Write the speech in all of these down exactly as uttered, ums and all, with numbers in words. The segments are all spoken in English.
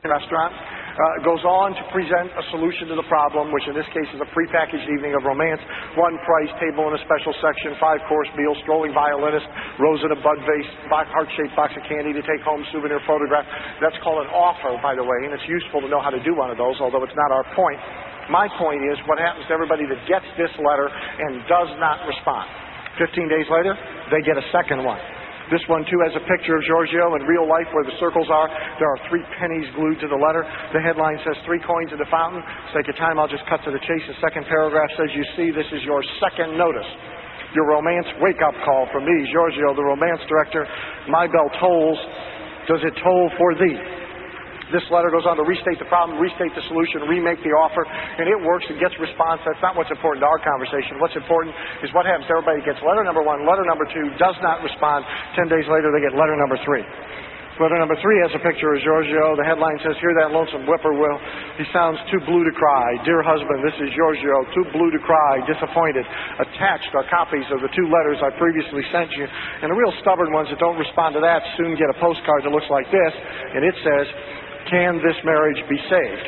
restaurant uh, goes on to present a solution to the problem, which in this case is a prepackaged evening of romance. One price, table in a special section, five-course meal, strolling violinist, rose in a bud vase, heart-shaped box of candy to take home, souvenir photograph. That's called an offer, by the way, and it's useful to know how to do one of those, although it's not our point. My point is what happens to everybody that gets this letter and does not respond. Fifteen days later, they get a second one. This one, too, has a picture of Giorgio in real life where the circles are. There are three pennies glued to the letter. The headline says, three coins in the fountain. Sake of time, I'll just cut to the chase. The second paragraph says, you see, this is your second notice. Your romance wake-up call from me, Giorgio, the romance director. My bell tolls. Does it toll for thee? This letter goes on to restate the problem, restate the solution, remake the offer, and it works and gets response. That's not what's important to our conversation. What's important is what happens to everybody who gets letter number one, letter number two, does not respond. Ten days later, they get letter number three. Letter number three has a picture of Giorgio. The headline says, hear that lonesome whippoorwill. He sounds too blue to cry. Dear husband, this is Giorgio, too blue to cry, disappointed. Attached are copies of the two letters I previously sent you. And the real stubborn ones that don't respond to that soon get a postcard that looks like this, and it says, can this marriage be saved?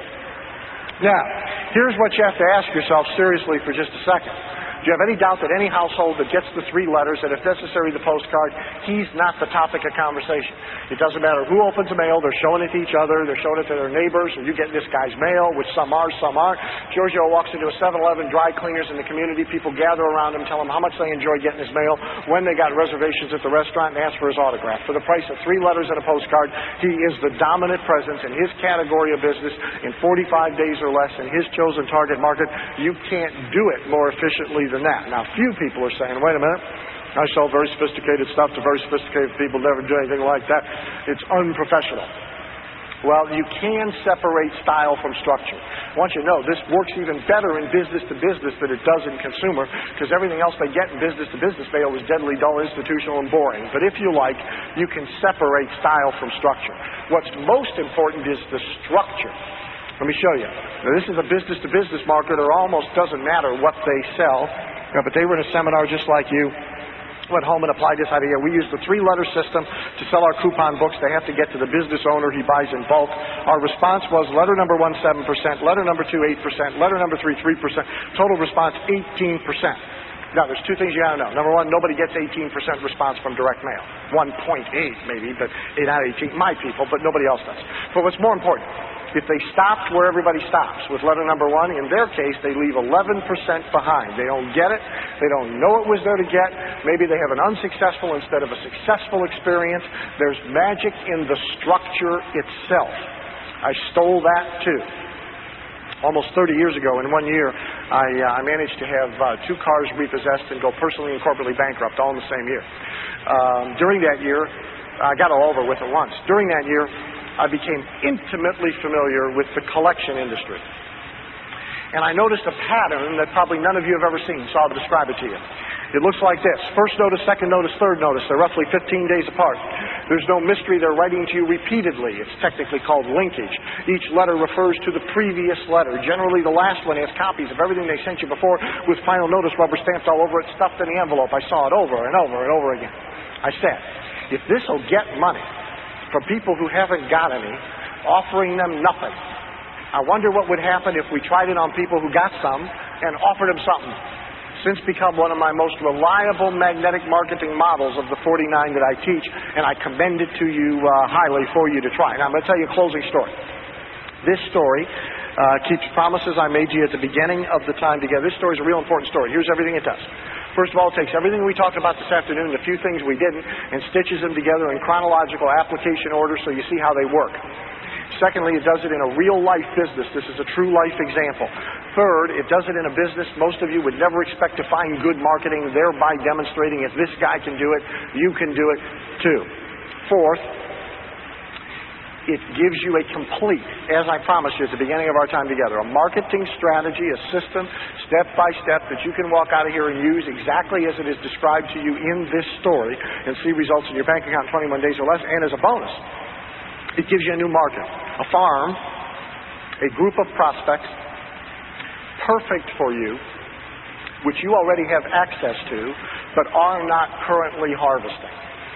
Now, here's what you have to ask yourself seriously for just a second. Do you have any doubt that any household that gets the three letters, and if necessary the postcard, he's not the topic of conversation? It doesn't matter who opens the mail, they're showing it to each other, they're showing it to their neighbors, or you get this guy's mail, which some are, some aren't. Giorgio walks into a seven eleven, dry cleaners in the community, people gather around him, tell him how much they enjoy getting his mail, when they got reservations at the restaurant, and ask for his autograph. For the price of three letters and a postcard, he is the dominant presence in his category of business in forty-five days or less in his chosen target market. You can't do it more efficiently than that. Now, few people are saying, wait a minute, I sell very sophisticated stuff to very sophisticated people, never do anything like that. It's unprofessional. Well, you can separate style from structure. I want you to know this works even better in business to business than it does in consumer, because everything else they get in business to business mail is deadly dull, institutional, and boring. But if you like, you can separate style from structure. What's most important is the structure. Let me show you. Now, this is a business-to-business market. It almost doesn't matter what they sell. Uh, but they were in a seminar just like you. Went home and applied this idea. We use the three-letter system to sell our coupon books. They have to get to the business owner. He buys in bulk. Our response was letter number one, seven percent. Letter number two, eight percent. Letter number three, three percent. Total response, eighteen percent. Now, there's two things you got to know. Number one, nobody gets eighteen percent response from direct mail. one point eight maybe, but not eighteen. My people, but nobody else does. But what's more important, if they stopped where everybody stops with letter number one, in their case, they leave eleven percent behind. They don't get it. They don't know it was there to get. Maybe they have an unsuccessful instead of a successful experience. There's magic in the structure itself. I stole that too. Almost thirty years ago, in one year, I, uh, I managed to have uh, two cars repossessed and go personally and corporately bankrupt all in the same year. Um, during that year, I got all over with it once. During that year, I became intimately familiar with the collection industry. And I noticed a pattern that probably none of you have ever seen, so I'll describe it to you. It looks like this. First notice, second notice, third notice. They're roughly fifteen days apart. There's no mystery. They're writing to you repeatedly. It's technically called linkage. Each letter refers to the previous letter. Generally, the last one has copies of everything they sent you before with final notice rubber stamped all over it, stuffed in the envelope. I saw it over and over and over again. I said, if this will get money from people who haven't got any, offering them nothing, I wonder what would happen if we tried it on people who got some and offered them something. Since become one of my most reliable magnetic marketing models of the forty-nine that I teach, and I commend it to you uh, highly for you to try. Now, I'm going to tell you a closing story. This story uh, keeps promises I made you at the beginning of the time together. This story is a real important story. Here's everything it does. First of all, it takes everything we talked about this afternoon, the few things we didn't, and stitches them together in chronological application order so you see how they work. Secondly, it does it in a real-life business. This is a true-life example. Third, it does it in a business most of you would never expect to find good marketing, thereby demonstrating if this guy can do it, you can do it too. Fourth, it gives you a complete, as I promised you at the beginning of our time together, a marketing strategy, a system, step by step, that you can walk out of here and use exactly as it is described to you in this story and see results in your bank account in twenty-one days or less. And as a bonus, it gives you a new market, a farm, a group of prospects perfect for you, which you already have access to, but are not currently harvesting.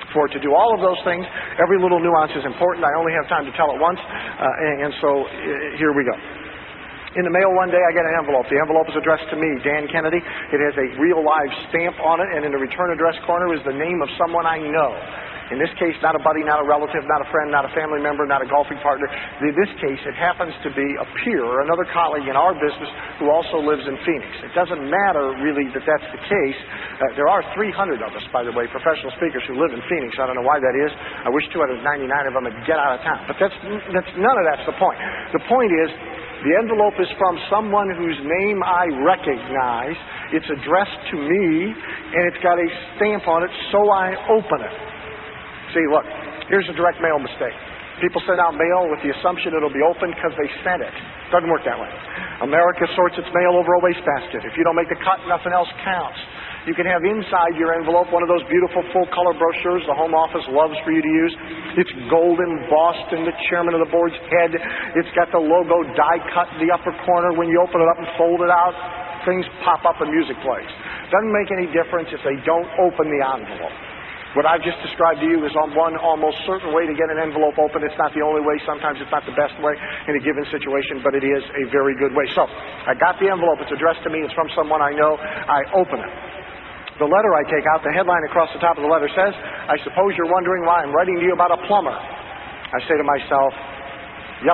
For it to do all of those things, every little nuance is important. I only have time to tell it once, uh, and, and so uh, here we go. In the mail one day, I get an envelope. The envelope is addressed to me, Dan Kennedy. It has a real live stamp on it, and in the return address corner is the name of someone I know. In this case, not a buddy, not a relative, not a friend, not a family member, not a golfing partner. In this case, it happens to be a peer, or another colleague in our business who also lives in Phoenix. It doesn't matter, really, that that's the case. Uh, there are three hundred of us, by the way, professional speakers who live in Phoenix. I don't know why that is. I wish two hundred ninety-nine of them would get out of town. But that's, that's none of that's the point. The point is, the envelope is from someone whose name I recognize. It's addressed to me, and it's got a stamp on it, so I open it. See, look, here's a direct mail mistake. People send out mail with the assumption it'll be opened because they sent it. Doesn't work that way. America sorts its mail over a wastebasket. If you don't make the cut, nothing else counts. You can have inside your envelope one of those beautiful full-color brochures the Home Office loves for you to use. It's gold embossed in the chairman of the board's head. It's got the logo die-cut in the upper corner. When you open it up and fold it out, things pop up and music plays. Doesn't make any difference if they don't open the envelope. What I've just described to you is on one almost certain way to get an envelope open. It's not the only way. Sometimes it's not the best way in a given situation, but it is a very good way. So, I got the envelope. It's addressed to me. It's from someone I know. I open it. The letter I take out, the headline across the top of the letter says, "I suppose you're wondering why I'm writing to you about a plumber." I say to myself, yep.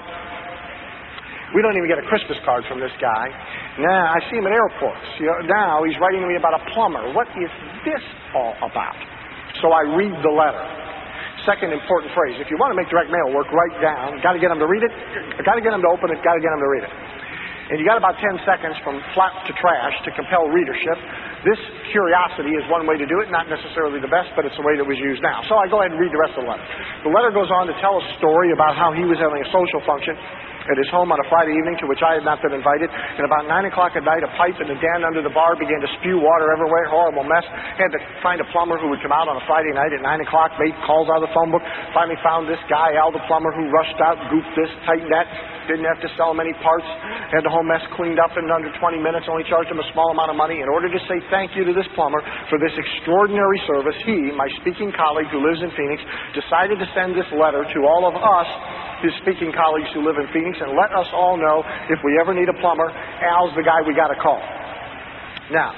We don't even get a Christmas card from this guy. Now, I see him at airports. You know, now he's writing to me about a plumber. What is this all about? So I read the letter. Second important phrase. If you want to make direct mail work, write down. Got to get them to read it. Got to get them to open it. Got to get them to read it. And you got about ten seconds from flap to trash to compel readership. This curiosity is one way to do it. Not necessarily the best, but it's the way that was used now. So I go ahead and read the rest of the letter. The letter goes on to tell a story about how he was having a social function at his home on a Friday evening to which I had not been invited. And about nine o'clock at night, a pipe in the den under the bar began to spew water everywhere. Horrible mess. Had to find a plumber who would come out on a Friday night at nine o'clock, made calls out of the phone book. Finally found this guy, Al the plumber, who rushed out, goofed this, tightened that. Didn't have to sell him any parts. Had the whole mess cleaned up in under twenty minutes. Only charged him a small amount of money. In order to say thank you to this plumber for this extraordinary service, he, my speaking colleague who lives in Phoenix, decided to send this letter to all of us, his speaking colleagues who live in Phoenix, and let us all know if we ever need a plumber, Al's the guy we got to call. Now,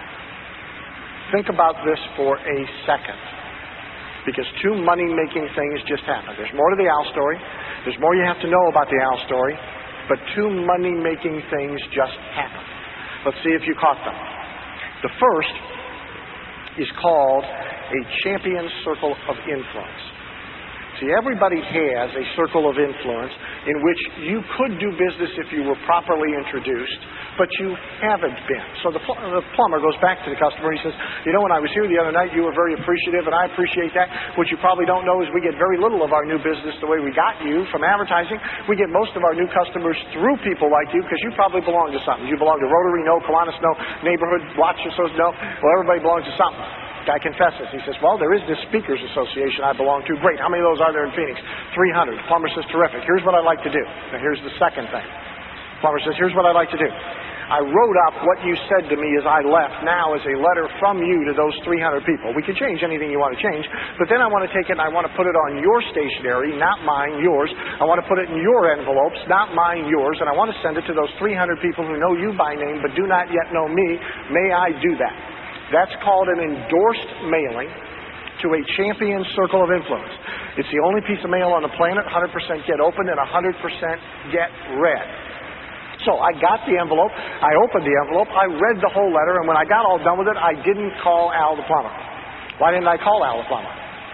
think about this for a second, because two money-making things just happened. There's more to the Al story. There's more you have to know about the Al story, but two money-making things just happened. Let's see if you caught them. The first is called a champion circle of influence. See, everybody has a circle of influence in which you could do business if you were properly introduced, but you haven't been. So the, pl- the plumber goes back to the customer. He says, you know, when I was here the other night, you were very appreciative, and I appreciate that. What you probably don't know is we get very little of our new business the way we got you from advertising. We get most of our new customers through people like you because you probably belong to something. You belong to Rotary, no. Kiwanis, no. Neighborhood Watch Association, no. Well, everybody belongs to something. Guy confesses. He says, well, there is this speakers association I belong to. Great. How many of those are there in Phoenix? three hundred. The plumber says, terrific. Here's what I'd like to do. Now, here's the second thing. The plumber says, here's what I'd like to do. I wrote up what you said to me as I left now as a letter from you to those three hundred people. We can change anything you want to change, but then I want to take it and I want to put it on your stationery, not mine, yours. I want to put it in your envelopes, not mine, yours, and I want to send it to those three hundred people who know you by name but do not yet know me. May I do that? That's called an endorsed mailing to a champion circle of influence. It's the only piece of mail on the planet one hundred percent get opened and one hundred percent get read. So I got the envelope, I opened the envelope, I read the whole letter, and when I got all done with it, I didn't call Al the plumber. Why didn't I call Al the plumber?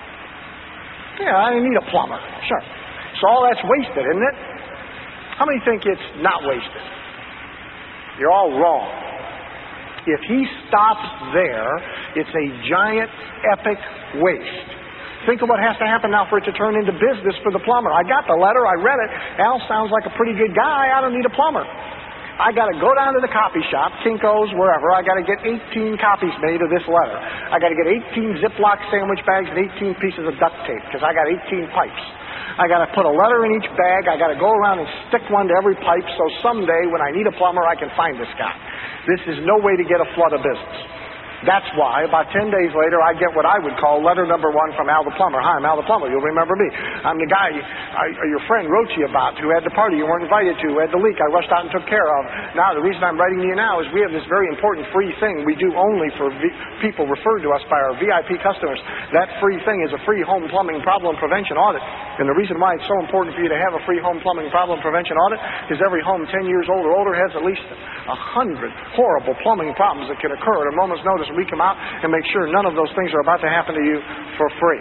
Yeah, I didn't need a plumber. Sure. So all that's wasted, isn't it? How many think it's not wasted? You're all wrong. If he stops there, it's a giant, epic waste. Think of what has to happen now for it to turn into business for the plumber. I got the letter, I read it. Al sounds like a pretty good guy. I don't need a plumber. I got to go down to the copy shop, Kinko's, wherever. I got to get eighteen copies made of this letter. I got to get eighteen Ziploc sandwich bags and eighteen pieces of duct tape because I got eighteen pipes. I got to put a letter in each bag. I got to go around and stick one to every pipe so someday when I need a plumber, I can find this guy. This is no way to get a flood of business. That's why about ten days later I get what I would call letter number one from Al the plumber. Hi, I'm Al the plumber. You'll remember me. I'm the guy I, your friend wrote to you about who had the party you weren't invited to, who had the leak I rushed out and took care of. Now, the reason I'm writing to you now is we have this very important free thing we do only for v- people referred to us by our V I P customers. That free thing is a free home plumbing problem prevention audit. And the reason why it's so important for you to have a free home plumbing problem prevention audit is every home ten years old or older has at least a hundred horrible plumbing problems that can occur at a moment's notice. We come out and make sure none of those things are about to happen to you for free.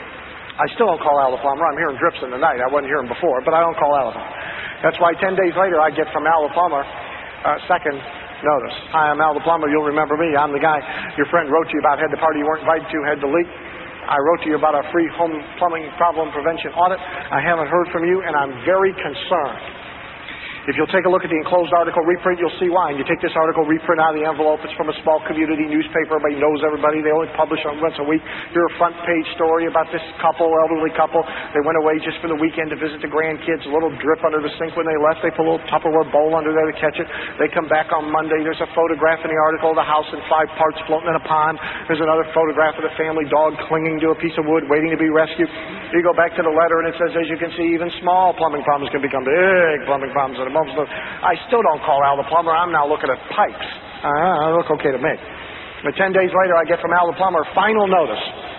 I still don't call Al the plumber. I'm hearing drips in the night. I wasn't hearing before, but I don't call Al the plumber. That's why ten days later I get from Al the plumber uh, second notice. Hi, I'm Al the plumber. You'll remember me. I'm the guy your friend wrote to you about, had the party you weren't invited to, had the leak. I wrote to you about a free home plumbing problem prevention audit. I haven't heard from you, and I'm very concerned. If you'll take a look at the enclosed article reprint, you'll see why. And you take this article reprint out of the envelope. It's from a small community newspaper. Everybody knows everybody. They only publish on once a week. Here's a front page story about this couple, elderly couple. They went away just for the weekend to visit the grandkids. A little drip under the sink when they left. They put a little Tupperware bowl under there to catch it. They come back on Monday. There's a photograph in the article of the house in five parts floating in a pond. There's another photograph of the family dog clinging to a piece of wood waiting to be rescued. You go back to the letter and it says, as you can see, even small plumbing problems can become big plumbing problems at a moment's notice. I still don't call Al the plumber. I'm now looking at pipes. Uh, look okay to me. But ten days later, I get from Al the plumber final notice.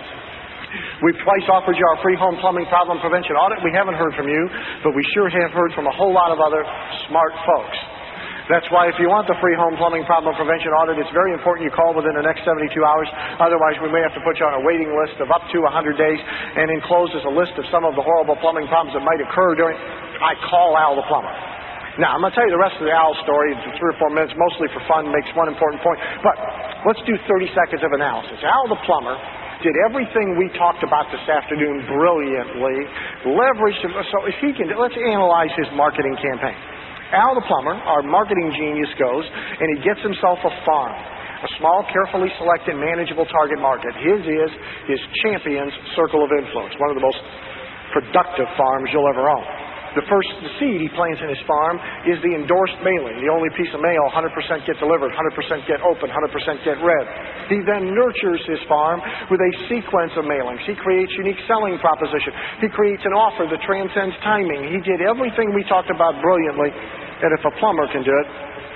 We've twice offered you our free home plumbing problem prevention audit. We haven't heard from you, but we sure have heard from a whole lot of other smart folks. That's why if you want the free home plumbing problem prevention audit, it's very important you call within the next seventy-two hours. Otherwise, we may have to put you on a waiting list of up to one hundred days. And enclosed is a list of some of the horrible plumbing problems that might occur during... I call Al the plumber. Now, I'm going to tell you the rest of the Al story in three or four minutes, mostly for fun, makes one important point. But let's do thirty seconds of analysis. Al the plumber did everything we talked about this afternoon brilliantly. Leveraged... So if he can... Let's analyze his marketing campaign. Al the plumber, our marketing genius, goes and he gets himself a farm. A small, carefully selected, manageable target market. His is his champion's circle of influence. One of the most productive farms you'll ever own. The first the seed he plants in his farm is the endorsed mailing. The only piece of mail, one hundred percent get delivered, one hundred percent get open, one hundred percent get read. He then nurtures his farm with a sequence of mailings. He creates unique selling proposition. He creates an offer that transcends timing. He did everything we talked about brilliantly. And if a plumber can do it,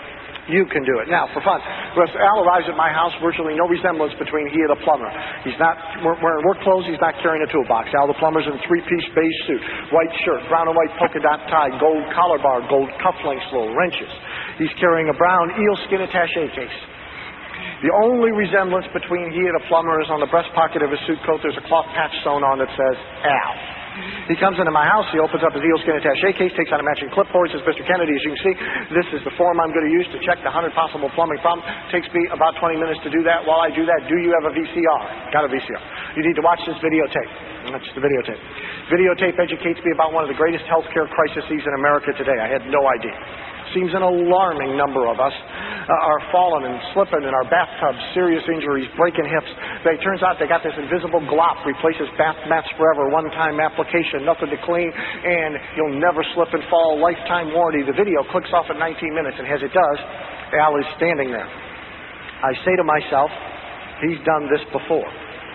you can do it. Now, for fun, when Al arrives at my house, virtually no resemblance between he and the plumber. He's not wearing work clothes. He's not carrying a toolbox. Al the plumber's in a three-piece beige suit, white shirt, brown and white polka dot tie, gold collar bar, gold cufflinks, little wrenches. He's carrying a brown eelskin attaché case. The only resemblance between he and a plumber is on the breast pocket of his suit coat. There's a cloth patch sewn on that says Al. He comes into my house, he opens up his eelskin attaché case, takes out a matching clipboard, says, Mister Kennedy, as you can see, this is the form I'm going to use to check the one hundred possible plumbing problems. Takes me about twenty minutes to do that. While I do that, do you have a V C R? Got a V C R. You need to watch this videotape. That's the videotape. Videotape educates me about one of the greatest healthcare crises in America today. I had no idea. Seems an alarming number of us uh, are falling and slipping in our bathtubs, serious injuries, breaking hips. But it turns out they got this invisible glop, replaces bath mats forever, one-time application, nothing to clean, and you'll never slip and fall, lifetime warranty. The video clicks off at nineteen minutes, and as it does, Al is standing there. I say to myself, he's done this before.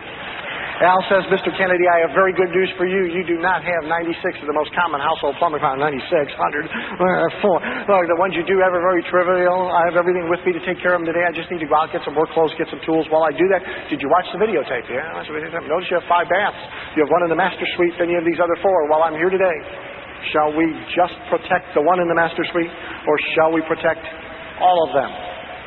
Al says, Mister Kennedy, I have very good news for you. You do not have ninety-six of the most common household plumbing problems. ninety-six, one hundred, four. Look, the ones you do have are very trivial. I have everything with me to take care of them today. I just need to go out, get some work clothes, get some tools. While I do that, did you watch the videotape? Yeah, I watched the videotape. Notice you have five baths. You have one in the master suite, then you have these other four. While I'm here today, shall we just protect the one in the master suite, or shall we protect all of them?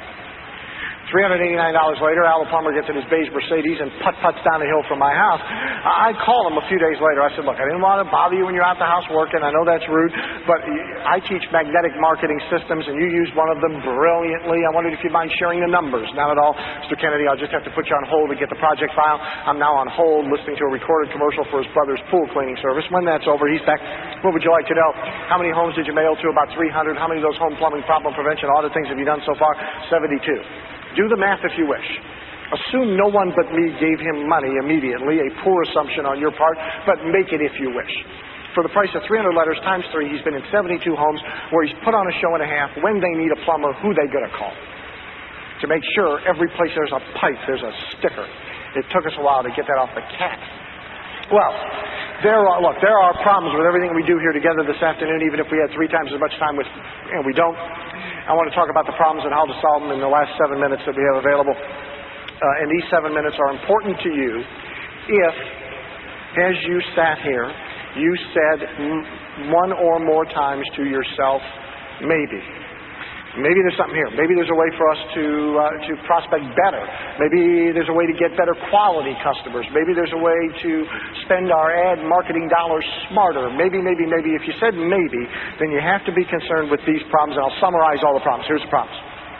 three hundred eighty-nine dollars later, Al the plumber gets in his beige Mercedes and putt-putts down the hill from my house. I call him a few days later. I said, look, I didn't want to bother you when you're out the house working. I know that's rude, but I teach magnetic marketing systems, and you used one of them brilliantly. I wondered if you'd mind sharing the numbers. Not at all. Mister Kennedy, I'll just have to put you on hold to get the project file. I'm now on hold listening to a recorded commercial for his brother's pool cleaning service. When that's over, he's back. What would you like to know? How many homes did you mail to? About three hundred. How many of those home plumbing problem prevention audit things have you done so far? seventy-two. Do the math if you wish. Assume no one but me gave him money immediately, a poor assumption on your part, but make it if you wish. For the price of three hundred letters times three, he's been in seventy-two homes where he's put on a show and a half when they need a plumber, who they going to call. to make sure every place there's a pipe, there's a sticker. It took us a while to get that off the cat. Well, there are, look, there are problems with everything we do here together this afternoon, even if we had three times as much time with, and we don't. I want to talk about the problems and how to solve them in the last seven minutes that we have available. Uh, and these seven minutes are important to you if, as you sat here, you said one or more times to yourself, maybe. Maybe there's something here. Maybe there's a way for us to uh, to prospect better. Maybe there's a way to get better quality customers. Maybe there's a way to spend our ad marketing dollars smarter. Maybe, maybe, maybe. If you said maybe, then you have to be concerned with these problems, and I'll summarize all the problems. Here's the problems.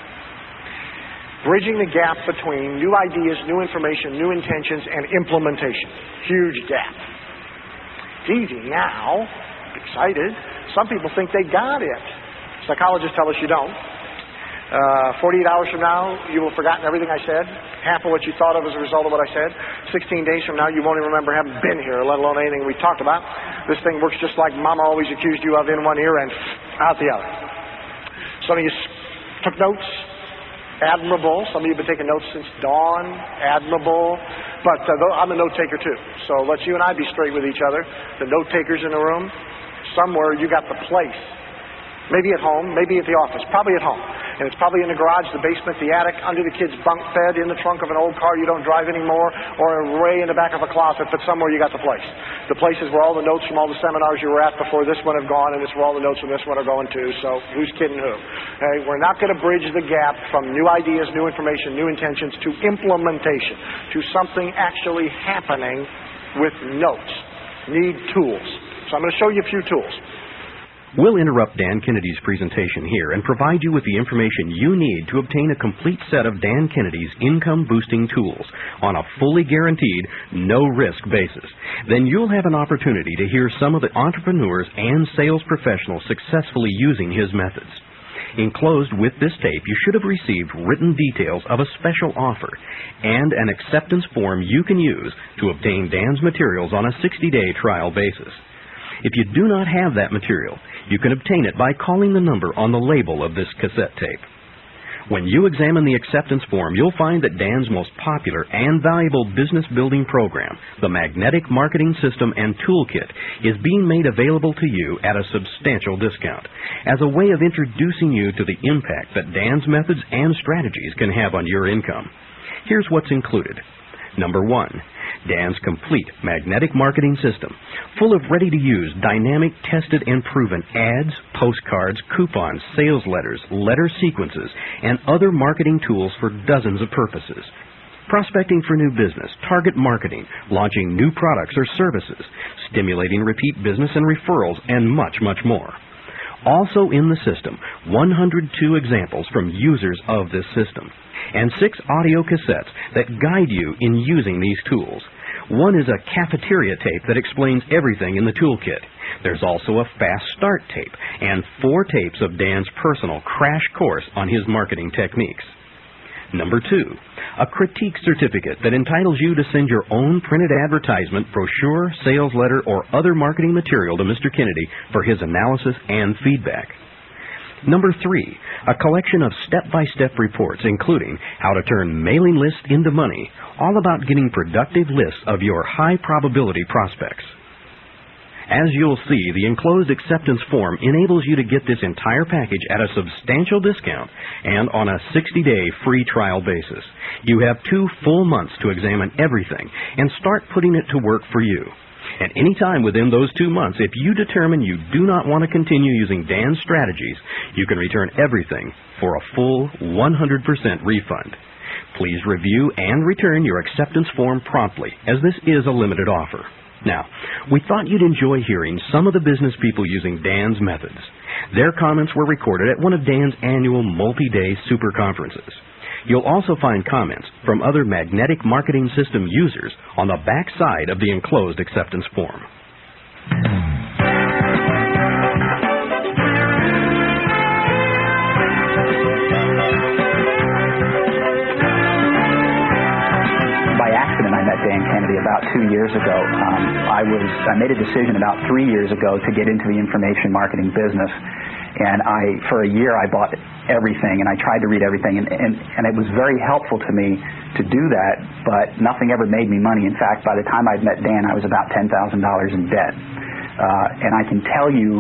Bridging the gap between new ideas, new information, new intentions, and implementation. Huge gap. It's easy now. Excited. Some people think they got it. Psychologists tell us you don't. Uh, forty-eight hours from now, you will have forgotten everything I said, half of what you thought of as a result of what I said. sixteen days from now, you won't even remember having been here, let alone anything we talked about. This thing works just like Mama always accused you of, in one ear and out the other. Some of you took notes. Admirable. Some of you have been taking notes since dawn. Admirable. But uh, I'm a note taker too. So let's you and I be straight with each other. The note takers in the room, somewhere you got the place. Maybe at home, maybe at the office, probably at home. And it's probably in the garage, the basement, the attic, under the kid's bunk bed, in the trunk of an old car you don't drive anymore, or way in the back of a closet, but somewhere you got the place. The place is where all the notes from all the seminars you were at before this one have gone, and it's where all the notes from this one are going to, so who's kidding who? Okay, we're not going to bridge the gap from new ideas, new information, new intentions, to implementation, to something actually happening with notes. Need tools. So I'm going to show you a few tools. We'll interrupt Dan Kennedy's presentation here and provide you with the information you need to obtain a complete set of Dan Kennedy's income-boosting tools on a fully guaranteed, no-risk basis. Then you'll have an opportunity to hear some of the entrepreneurs and sales professionals successfully using his methods. Enclosed with this tape, you should have received written details of a special offer and an acceptance form you can use to obtain Dan's materials on a sixty-day trial basis. If you do not have that material, you can obtain it by calling the number on the label of this cassette tape. When you examine the acceptance form, you'll find that Dan's most popular and valuable business building program, the Magnetic Marketing System and Toolkit, is being made available to you at a substantial discount as a way of introducing you to the impact that Dan's methods and strategies can have on your income. Here's what's included. Number one, Dan's complete magnetic marketing system, full of ready-to-use, dynamic, tested, and proven ads, postcards, coupons, sales letters, letter sequences, and other marketing tools for dozens of purposes. Prospecting for new business, target marketing, launching new products or services, stimulating repeat business and referrals, and much, much more. Also in the system, one hundred two examples from users of this system, and six audio cassettes that guide you in using these tools. One is a cafeteria tape that explains everything in the toolkit. There's also a fast start tape and four tapes of Dan's personal crash course on his marketing techniques. Number two, a critique certificate that entitles you to send your own printed advertisement, brochure, sales letter, or other marketing material to Mister Kennedy for his analysis and feedback. Number three, a collection of step-by-step reports including how to turn mailing lists into money, all about getting productive lists of your high-probability prospects. As you'll see, the enclosed acceptance form enables you to get this entire package at a substantial discount and on a sixty-day free trial basis. You have two full months to examine everything and start putting it to work for you. At any time within those two months, if you determine you do not want to continue using Dan's strategies, you can return everything for a full one hundred percent refund. Please review and return your acceptance form promptly, as this is a limited offer. Now, we thought you'd enjoy hearing some of the business people using Dan's methods. Their comments were recorded at one of Dan's annual multi-day super conferences. You'll also find comments from other magnetic marketing system users on the back side of the enclosed acceptance form. By accident, I met Dan Kennedy about two years ago. Um, I was I made a decision about three years ago to get into the information marketing business. And I, for a year, I bought everything, and I tried to read everything, and, and, and it was very helpful to me to do that, but nothing ever made me money. In fact, by the time I'd met Dan, I was about ten thousand dollars in debt. Uh, and I can tell you,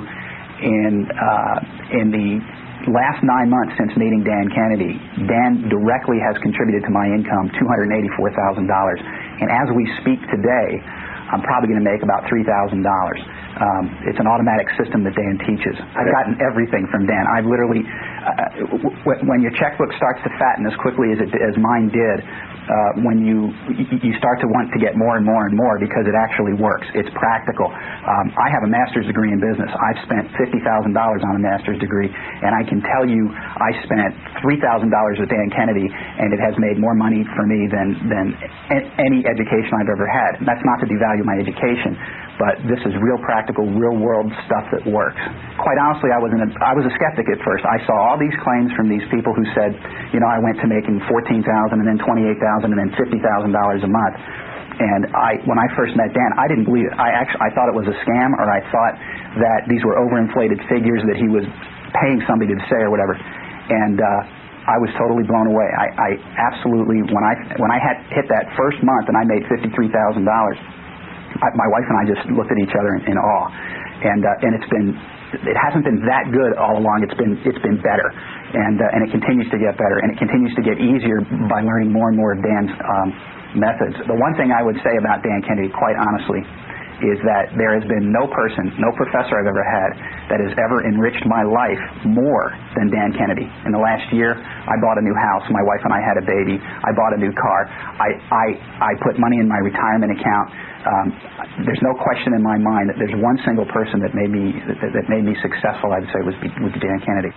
in uh, in the last nine months since meeting Dan Kennedy, Dan directly has contributed to my income two hundred eighty-four thousand dollars. And as we speak today, I'm probably going to make about three thousand dollars. Um, it's an automatic system that Dan teaches. I've gotten everything from Dan. I've literally, uh, w- w- when your checkbook starts to fatten as quickly as it as mine did, uh, when you you start to want to get more and more and more because it actually works. It's practical. Um, I have a master's degree in business. I've spent fifty thousand dollars on a master's degree, and I can tell you I spent three thousand dollars with Dan Kennedy, and it has made more money for me than, than a- any education I've ever had. And that's not to devalue my education, but this is real practical, real-world stuff that works. Quite honestly, I was, in a, I was a skeptic at first. I saw all these claims from these people who said, you know, I went to making fourteen thousand dollars and then twenty-eight thousand dollars and then fifty thousand dollars a month. And I, when I first met Dan, I didn't believe it. I actually, I thought it was a scam, or I thought that these were overinflated figures that he was paying somebody to say or whatever. And uh, I was totally blown away. I, I absolutely, when I when I had hit that first month and I made fifty-three thousand dollars, I, my wife and I just looked at each other in, in awe. And uh, and it's been, it hasn't been that good all along. It's been it's been better, and uh, and it continues to get better, and it continues to get easier by learning more and more of Dan's um, methods. The one thing I would say about Dan Kennedy, quite honestly, is that there has been no person, no professor I've ever had that has ever enriched my life more than Dan Kennedy. In the last year, I bought a new house. My wife and I had a baby. I bought a new car. I I, I put money in my retirement account. Um, there's no question in my mind that there's one single person that made me that, that made me successful. I would say was would be Dan Kennedy.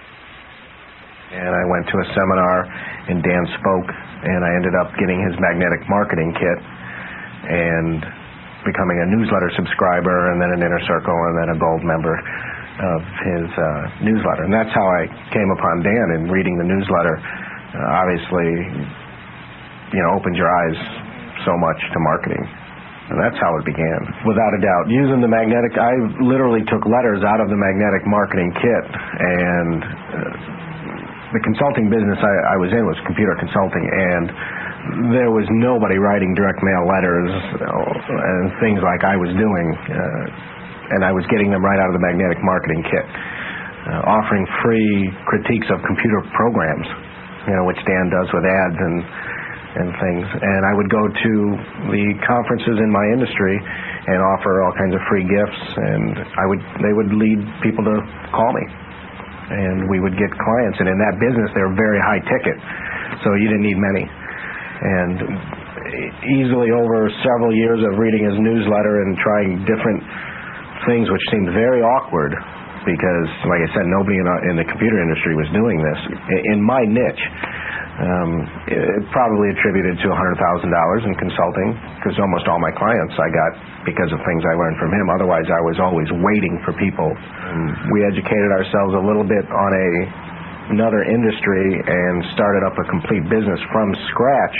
And I went to a seminar, and Dan spoke, and I ended up getting his magnetic marketing kit, and becoming a newsletter subscriber, and then an Inner Circle, and then a gold member of his uh, newsletter. And that's how I came upon Dan, and reading the newsletter uh, obviously, you know, opened your eyes so much to marketing. And that's how it began, without a doubt. Using the magnetic, I literally took letters out of the magnetic marketing kit, and uh, the consulting business I, I was in was computer consulting, and there was nobody writing direct mail letters you know, and things like I was doing, uh, and I was getting them right out of the magnetic marketing kit, uh, offering free critiques of computer programs, you know, which Dan does with ads and and things. And I would go to the conferences in my industry and offer all kinds of free gifts, and I would they would lead people to call me, and we would get clients. And in that business, they were very high ticket, so you didn't need many. And easily over several years of reading his newsletter and trying different things, which seemed very awkward because, like I said, nobody in, in the computer industry was doing this. In my niche, um, it probably attributed to one hundred thousand dollars in consulting, because almost all my clients I got because of things I learned from him. Otherwise, I was always waiting for people. Um, we educated ourselves a little bit on a another industry and started up a complete business from scratch,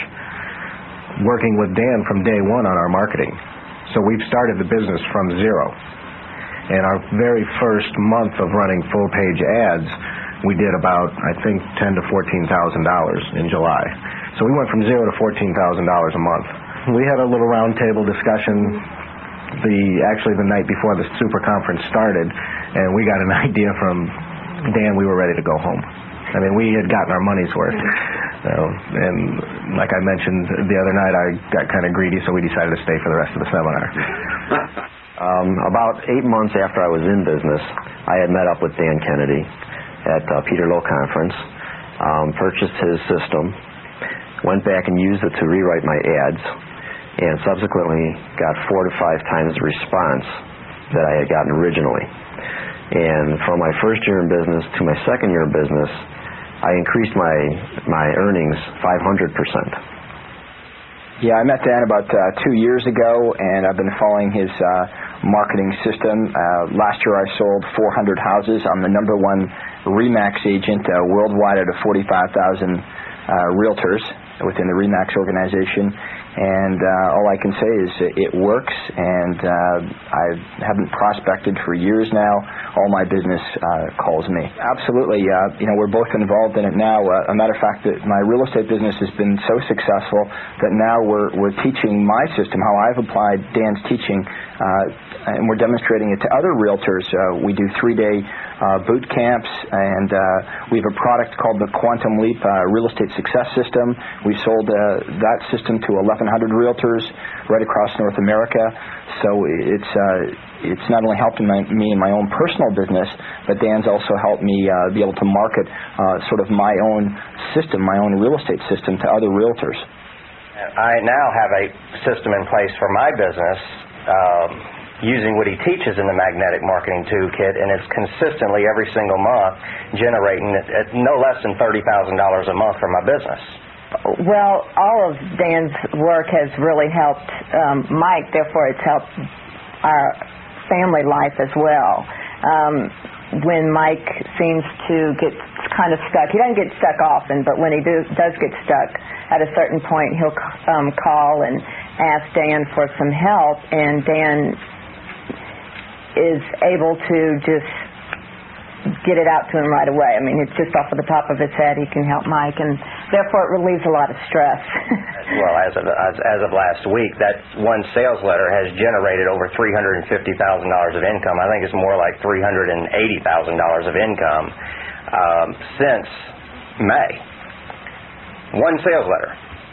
working with Dan from day one on our marketing. So we've started the business from zero. And our very first month of running full page ads, we did about, I think, ten to fourteen thousand dollars in July. So we went from zero to fourteen thousand dollars a month. We had a little roundtable discussion the actually the night before the super conference started, and we got an idea from Dan. We were ready to go home. I mean, we had gotten our money's worth. So, and like I mentioned the other night, I got kind of greedy, so we decided to stay for the rest of the seminar. Um, about eight months after I was in business, I had met up with Dan Kennedy at uh, Peter Lowe Conference, um, purchased his system, went back and used it to rewrite my ads, and subsequently got four to five times the response that I had gotten originally. And from my first year in business to my second year in business, I increased my my earnings five hundred percent. Yeah, I met Dan about uh, two years ago, and I've been following his uh, marketing system. Uh, last year I sold four hundred houses. I'm the number one RE/MAX agent uh, worldwide out of forty-five thousand uh, realtors within the RE/MAX organization. and uh, all I can say is it works, and uh, I haven't prospected for years now. All my business uh, calls me. Absolutely, uh, you know, we're both involved in it now. Uh, a matter of fact, that my real estate business has been so successful that now we're we're teaching my system, how I've applied Dan's teaching, uh, and we're demonstrating it to other realtors. Uh, we do three-day uh, boot camps, and uh, we have a product called the Quantum Leap uh, Real Estate Success System. We've sold uh, that system to eleven hundred realtors right across North America. So it's uh, it's not only helping my, me in my own personal business, but Dan's also helped me uh, be able to market uh, sort of my own system, my own real estate system to other realtors. I now have a system in place for my business um, using what he teaches in the Magnetic Marketing Toolkit, and it's consistently every single month generating at no less than thirty thousand dollars a month for my business. Well, all of Dan's work has really helped um, Mike, therefore it's helped our family life as well. Um, when Mike seems to get kind of stuck, he doesn't get stuck often, but when he do, does get stuck, at a certain point he'll um, call and ask Dan for some help, and Dan is able to just get it out to him right away. I mean, it's just off of the top of his head. He can help Mike, and therefore it relieves a lot of stress. Well, as of, as, as of last week, that one sales letter has generated over three hundred fifty thousand dollars of income. I think it's more like three hundred eighty thousand dollars of income um, since May. One sales letter.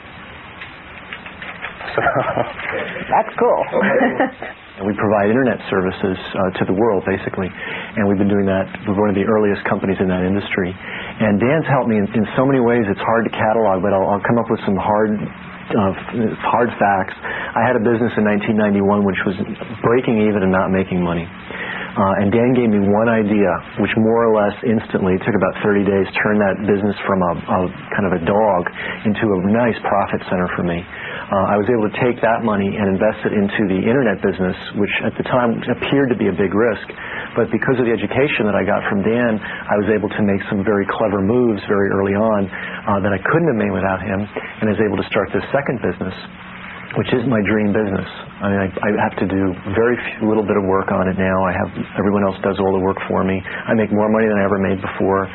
So that's cool. And we provide internet services uh, to the world, basically. And we've been doing that. We're one of the earliest companies in that industry. And Dan's helped me in, in so many ways, it's hard to catalog, but I'll, I'll come up with some hard uh, hard facts. I had a business in nineteen ninety-one which was breaking even and not making money. Uh, and Dan gave me one idea, which more or less instantly, it took about thirty days, turned that business from a, a kind of a dog into a nice profit center for me. Uh, I was able to take that money and invest it into the internet business, which at the time appeared to be a big risk. But because of the education that I got from Dan, I was able to make some very clever moves very early on uh, that I couldn't have made without him, and I was able to start this second business, which is my dream business. I mean, I, I have to do very few, little bit of work on it now. I have everyone else does all the work for me. I make more money than I ever made before,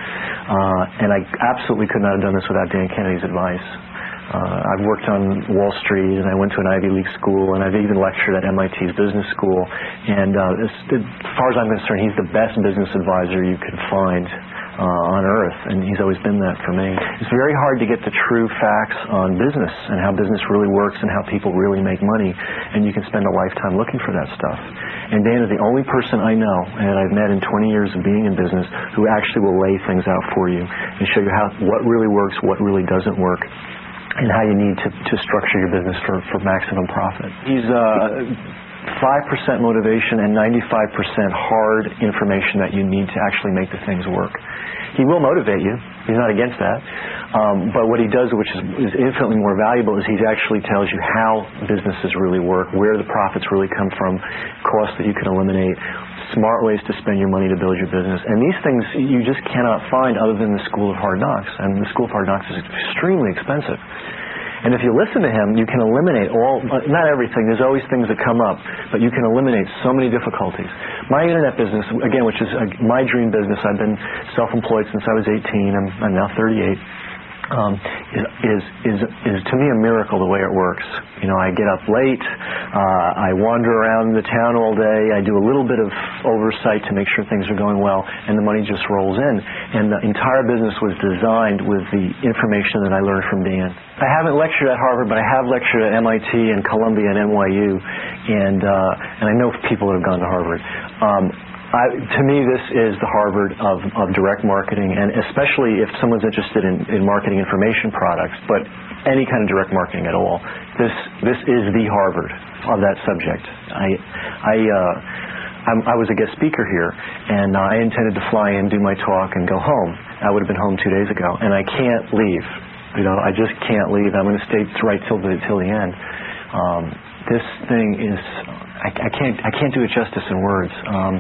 uh, and I absolutely could not have done this without Dan Kennedy's advice. Uh, I've worked on Wall Street, and I went to an Ivy League school, and I've even lectured at M I T's business school. And uh, as, as far as I'm concerned, he's the best business advisor you could find uh, on earth, and he's always been that for me. It's very hard to get the true facts on business and how business really works and how people really make money, and you can spend a lifetime looking for that stuff. And Dan is the only person I know, and I've met in twenty years of being in business, who actually will lay things out for you and show you how what really works, what really doesn't work, and how you need to, to structure your business for, for maximum profit. He's uh, five percent motivation and ninety-five percent hard information that you need to actually make the things work. He will motivate you. He's not against that. Um, but what he does, which is, is infinitely more valuable, is he actually tells you how businesses really work, where the profits really come from, costs that you can eliminate, smart ways to spend your money to build your business. And these things you just cannot find other than the School of Hard Knocks. And the School of Hard Knocks is extremely expensive. And if you listen to him, you can eliminate all, not everything, there's always things that come up, but you can eliminate so many difficulties. My internet business, again, which is my dream business, I've been self-employed since I was eighteen, I'm, I'm now thirty-eight, um, is, is, is, is to me a miracle the way it works. You know, I get up late, uh, I wander around the town all day, I do a little bit of oversight to make sure things are going well, and the money just rolls in. And the entire business was designed with the information that I learned from Dan. I haven't lectured at Harvard, but I have lectured at M I T and Columbia and N Y U, and uh, and I know people that have gone to Harvard. Um, I, to me, this is the Harvard of, of direct marketing, and especially if someone's interested in, in marketing information products, but any kind of direct marketing at all. This this is the Harvard of that subject. I I uh, I'm, I was a guest speaker here, and uh, I intended to fly in, do my talk, and go home. I would have been home two days ago, and I can't leave. You know, I just can't leave. I'm going to stay right till the till the end. Um, this thing is, I, I can't I can't do it justice in words. Um,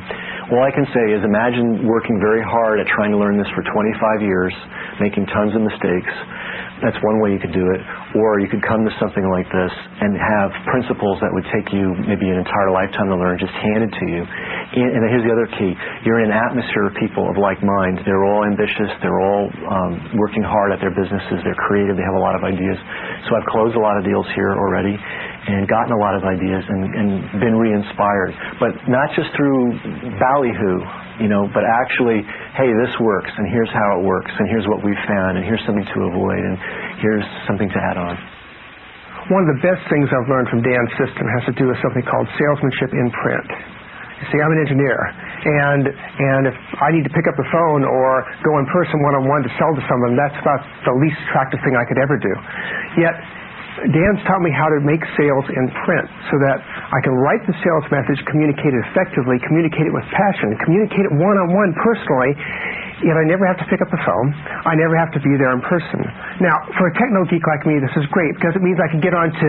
All I can say is imagine working very hard at trying to learn this for twenty-five years, making tons of mistakes. That's one way you could do it. Or you could come to something like this and have principles that would take you maybe an entire lifetime to learn just handed to you. And here's the other key. You're in an atmosphere of people of like mind. They're all ambitious. They're all um, working hard at their businesses. They're creative. They have a lot of ideas. So I've closed a lot of deals here already and gotten a lot of ideas and, and been re-inspired. But not just through ballyhoo, you know, but actually, hey, this works, and here's how it works, and here's what we found, and here's something to avoid, and here's something to add on. One of the best things I've learned from Dan's system has to do with something called salesmanship in print. You see, I'm an engineer, and and if I need to pick up the phone or go in person one-on-one to sell to someone, that's about the least attractive thing I could ever do. Yet, Dan's taught me how to make sales in print so that I can write the sales message, communicate it effectively, communicate it with passion, communicate it one-on-one personally, yet I never have to pick up the phone. I never have to be there in person. Now, for a techno geek like me, this is great because it means I can get onto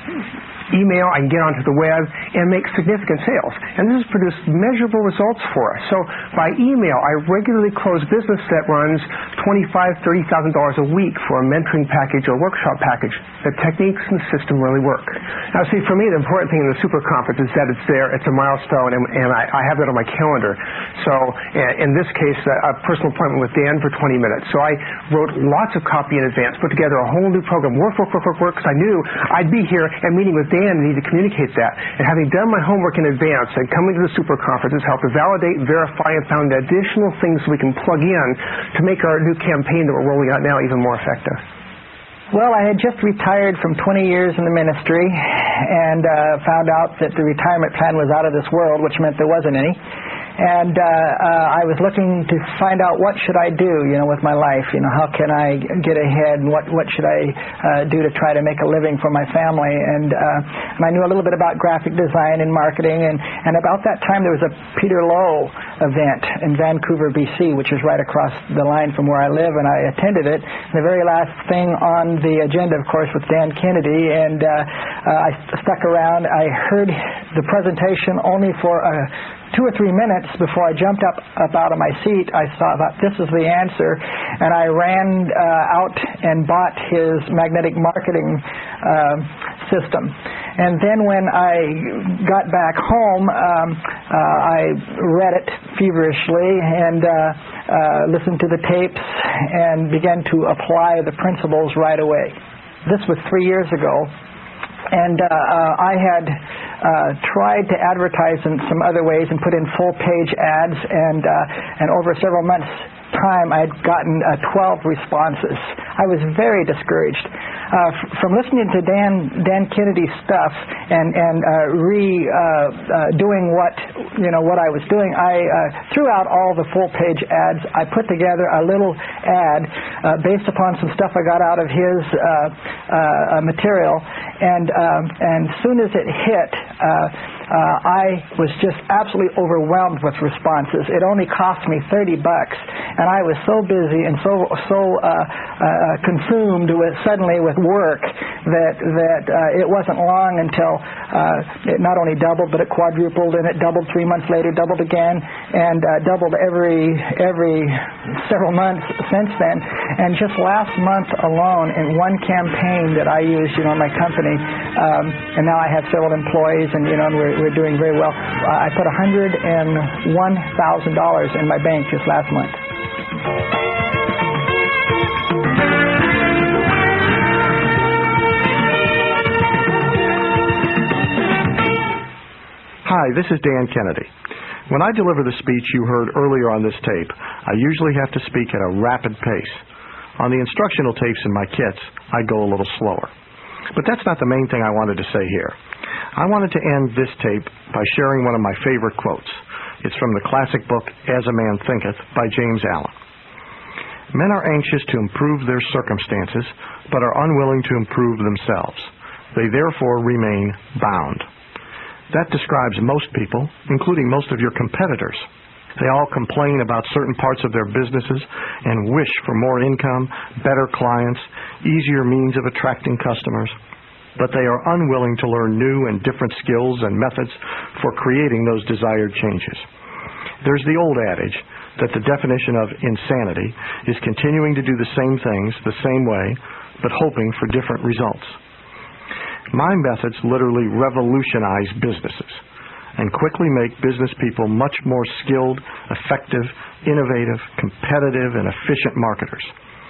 email, I can get onto the web and make significant sales. And this has produced measurable results for us. So by email, I regularly close business that runs twenty-five thousand dollars, thirty thousand dollars a week for a mentoring package or workshop package. The techniques and the system really work. Now, see, for me, the important thing in the super conference is that it's there, it's a milestone, and, and I, I have that on my calendar. So in this case, a personal appointment with Dan for twenty minutes. So I wrote lots of copy in advance, put together a whole new program, work, work, work, work, work, because I knew I'd be here and meeting with Dan and need to communicate that. And having done my homework in advance and coming to the super conference has helped to validate, verify, and found additional things we can plug in to make our new campaign that we're rolling out now even more effective. Well, I had just retired from twenty years in the ministry and uh, found out that the retirement plan was out of this world, which meant there wasn't any. And uh, uh, I was looking to find out what should I do, you know, with my life. You know, how can I get ahead, and what what should I uh, do to try to make a living for my family? And uh, and I knew a little bit about graphic design and marketing. And, and about that time, there was a Peter Lowe event in Vancouver, B C, which is right across the line from where I live, and I attended it. The very last thing on the agenda, of course, was Dan Kennedy, and uh, uh, I stuck around. I heard the presentation only for a two or three minutes before I jumped up, up out of my seat. I saw that this is the answer, and I ran uh, out and bought his magnetic marketing uh, system. And then when I got back home, um, uh, I read it feverishly and uh, uh, listened to the tapes and began to apply the principles right away. This was three years ago. And uh, uh, I had uh, tried to advertise in some other ways and put in full-page ads, and uh, and over several months' time, I had gotten uh, twelve responses. I was very discouraged. Uh, f- from listening to Dan Dan Kennedy's stuff and and uh, re uh, uh, doing what you know what I was doing, I uh, threw out all the full-page ads. I put together a little ad uh, based upon some stuff I got out of his uh, uh, material, and um, and as soon as it hit, uh, uh, I was just absolutely overwhelmed with responses. It only cost me thirty bucks, and I was so busy and so so uh, uh, consumed with suddenly with work that that uh, it wasn't long until uh, it not only doubled, but it quadrupled, and it doubled three months later, doubled again, and uh, doubled every every several months since then. And just last month alone, in one campaign that I used, you know, in my company, um, and now I have several employees, and you know, and we're we're doing very well. Uh, I put one hundred and one thousand dollars in my bank just last month. Hi, this is Dan Kennedy. When I deliver the speech you heard earlier on this tape, I usually have to speak at a rapid pace. On the instructional tapes in my kits, I go a little slower. But that's not the main thing I wanted to say here. I wanted to end this tape by sharing one of my favorite quotes. It's from the classic book, As a Man Thinketh, by James Allen. Men are anxious to improve their circumstances, but are unwilling to improve themselves. They therefore remain bound. That describes most people, including most of your competitors. They all complain about certain parts of their businesses and wish for more income, better clients, easier means of attracting customers. But they are unwilling to learn new and different skills and methods for creating those desired changes. There's the old adage that the definition of insanity is continuing to do the same things the same way, but hoping for different results. My methods literally revolutionize businesses and quickly make business people much more skilled, effective, innovative, competitive, and efficient marketers.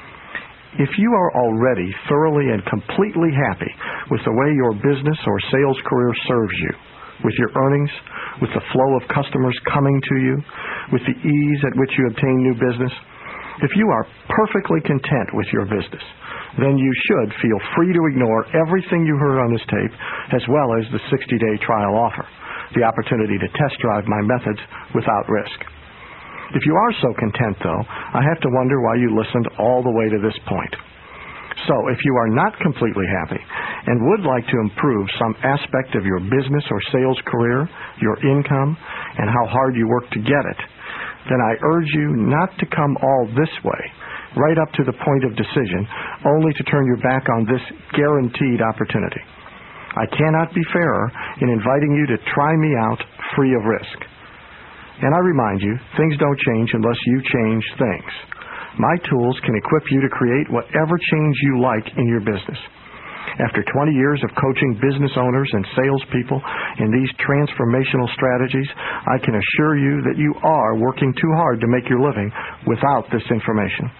If you are already thoroughly and completely happy with the way your business or sales career serves you, with your earnings, with the flow of customers coming to you, with the ease at which you obtain new business, if you are perfectly content with your business, then you should feel free to ignore everything you heard on this tape, as well as the sixty-day trial offer, the opportunity to test drive my methods without risk. If you are so content, though, I have to wonder why you listened all the way to this point. So, if you are not completely happy and would like to improve some aspect of your business or sales career, your income, and how hard you work to get it, then I urge you not to come all this way, right up to the point of decision, only to turn your back on this guaranteed opportunity. I cannot be fairer in inviting you to try me out free of risk. And I remind you, things don't change unless you change things. My tools can equip you to create whatever change you like in your business. After twenty years of coaching business owners and salespeople in these transformational strategies, I can assure you that you are working too hard to make your living without this information.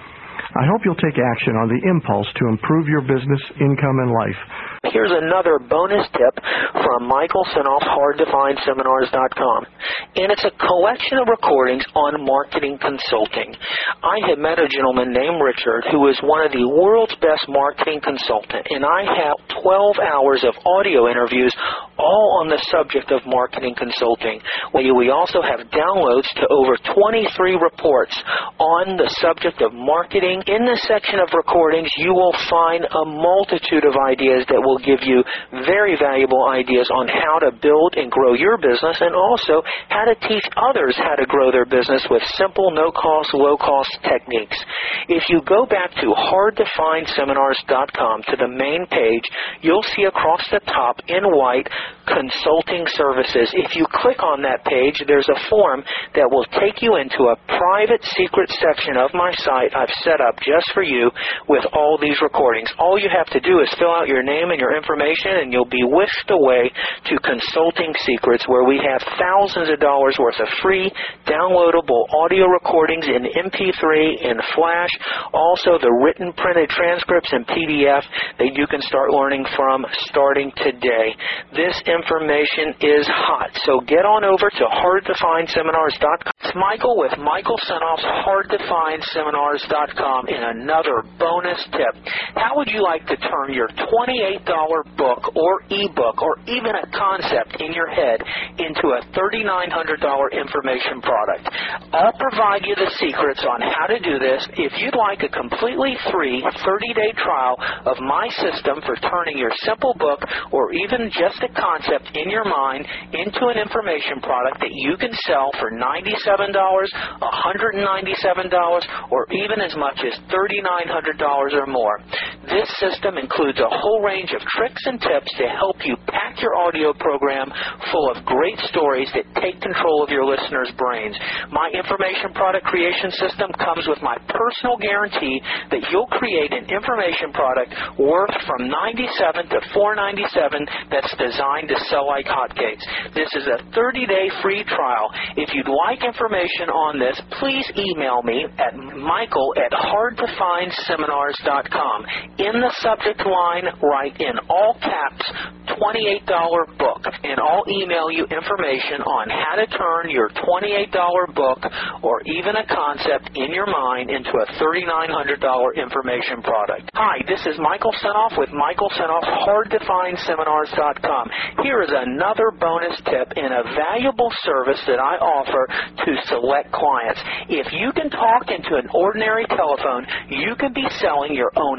I hope you'll take action on the impulse to improve your business, income, and life. Here's another bonus tip from Michael Senoff, hard to find seminars dot com. And it's a collection of recordings on marketing consulting. I had met a gentleman named Richard who is one of the world's best marketing consultant, and I have twelve hours of audio interviews all on the subject of marketing consulting. We also have downloads to over twenty-three reports on the subject of marketing. In this section of recordings, you will find a multitude of ideas that will give you very valuable ideas on how to build and grow your business, and also how to teach others how to grow their business with simple, no-cost, low-cost techniques. If you go back to hard to find seminars dot com to the main page, you'll see across the top in white, Consulting Services. If you click on that page, there's a form that will take you into a private secret section of my site I've set up just for you with all these recordings. All you have to do is fill out your name and your information, and you'll be whisked away to Consulting Secrets, where we have thousands of dollars worth of free downloadable audio recordings in M P three, in Flash, also the written printed transcripts in P D F that you can start learning from starting today. This information is hot, so get on over to hard to find seminars dot com. It's Michael with Michael Senoff's hard to find seminars dot com in another bonus tip. How would you like to turn your twenty-eight dollar book or ebook or even a concept in your head into a thirty-nine hundred dollars information product? I'll provide you the secrets on how to do this. If you'd like a completely free thirty-day trial of my system for turning your simple book or even just a concept in your mind into an information product that you can sell for ninety-seven dollars, one hundred ninety-seven dollars, or even as much as thirty-nine hundred dollars or more. This system includes a whole range of tricks and tips to help you pack your audio program full of great stories that take control of your listeners' brains. My information product creation system comes with my personal guarantee that you'll create an information product worth from ninety-seven to four ninety-seven that's designed to sell like hotcakes. This is a thirty-day free trial. If you'd like information on this, please email me at michael at hard to find seminars dot com. In the subject line, write in all caps twenty-eight dollar book, and I'll email you information on how to turn your twenty-eight dollar book or even a concept in your mind into a thirty-nine hundred dollars information product. Hi, this is Michael Senoff with Michael Senoff, hard to find seminars dot com. Here is another bonus tip and a valuable service that I offer to select clients. If you can talk into an ordinary telephone, you can be selling your own high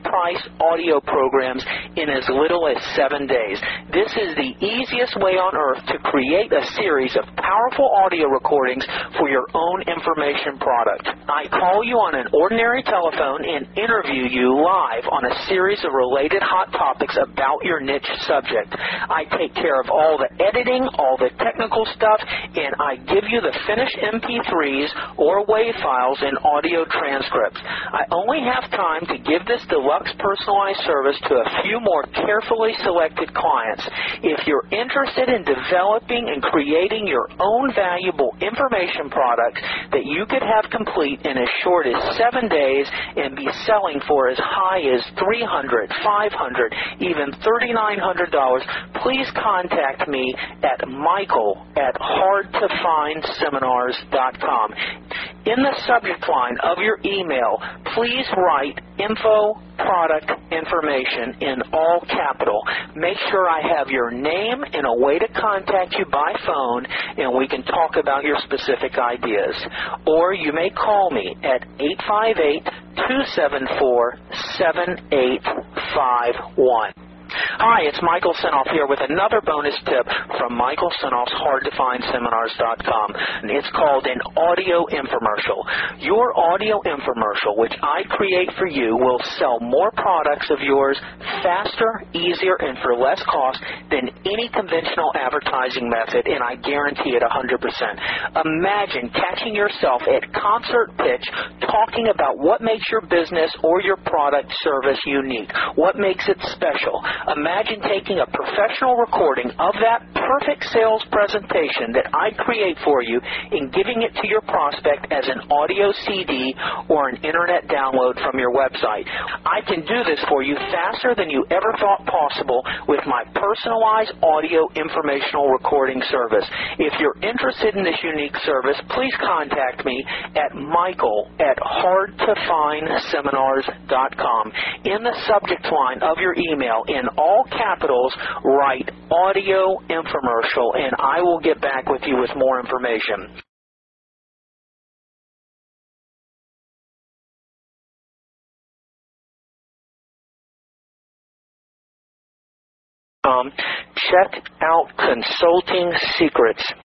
high-priced audio programs in as little as seven days. This is the easiest way on earth to create a series of powerful audio recordings for your own information product. I call you on an ordinary telephone and interview you live on a series of related hot topics about your niche subject. I take care of all the editing, all the technical stuff, and I give you the finished M P threes or WAV files and audio transcripts. I only have time to give this deluxe personalized service to a few more carefully selected clients. If you're interested in developing and creating your own valuable information product that you could have complete in as short as seven days and be selling for as high as three hundred dollars, five hundred dollars, even thirty-nine hundred dollars, please contact me at Michael at hard to find seminars dot com. In the subject line of your email, please write info product information in all capital. Make sure I have your name and a way to contact you by phone, and we can talk about your specific ideas. Or you may call me at eight five eight, two seven four, seven eight five one. Hi, it's Michael Senoff here with another bonus tip from Michael Senoff's hard to find seminars dot com. It's called an audio infomercial. Your audio infomercial, which I create for you, will sell more products of yours faster, easier, and for less cost than any conventional advertising method, and I guarantee it one hundred percent. Imagine catching yourself at concert pitch talking about what makes your business or your product service unique, what makes it special. Imagine taking a professional recording of that perfect sales presentation that I create for you and giving it to your prospect as an audio C D or an internet download from your website. I can do this for you faster than you ever thought possible with my personalized audio informational recording service. If you're interested in this unique service, please contact me at Michael at hard to find seminars dot com. In the subject line of your email, in all capitals, write audio infomercial, and I will get back with you with more information. Um, check out Consulting Secrets.